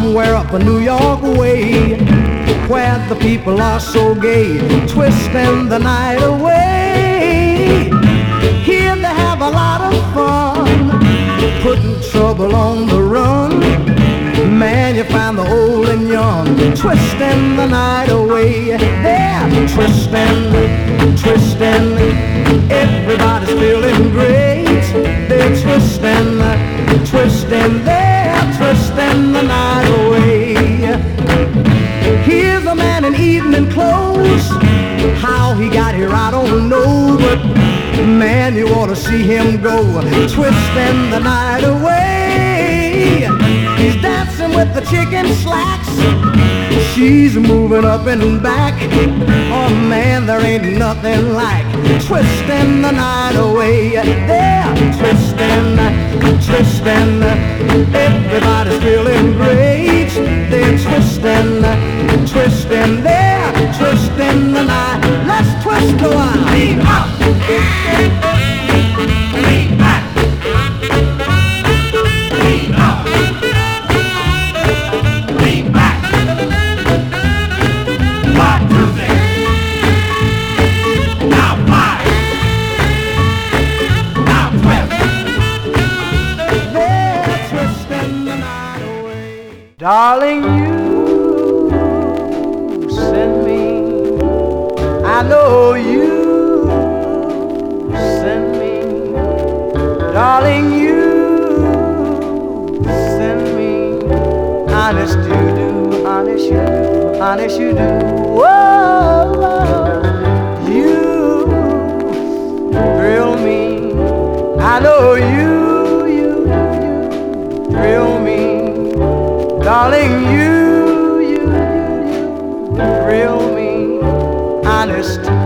somewhere up a New York way, where the people are so gay, twisting the night away. Here they have a lot of fun, putting trouble on the run. Man, you find the old and young, twisting the night away. They're twisting, twisting, everybody's feeling great. They're twisting, twisting, they're twisting the night away. Here's a man in evening clothes, how he got here I don't know, but man, you ought to see him go, twisting the night away. He's dancing with the chicken slacks, she's moving up and back. Oh man, there ain't nothing like twisting the night away. They're twisting, twisting, everybody's feeling great. They're twisting, twisting, they're twisting the night. Let's twist a while. Lean up, lean back, lean up, lean back. One, two, three. Now five. Now 12. They're twisting the night away. Darling, you send me. I know you send me. Darling, you send me. Honest you do, honest you do, honest you do. Whoa, you thrill me. I know you thrill me. Darling, you thrill me. Honest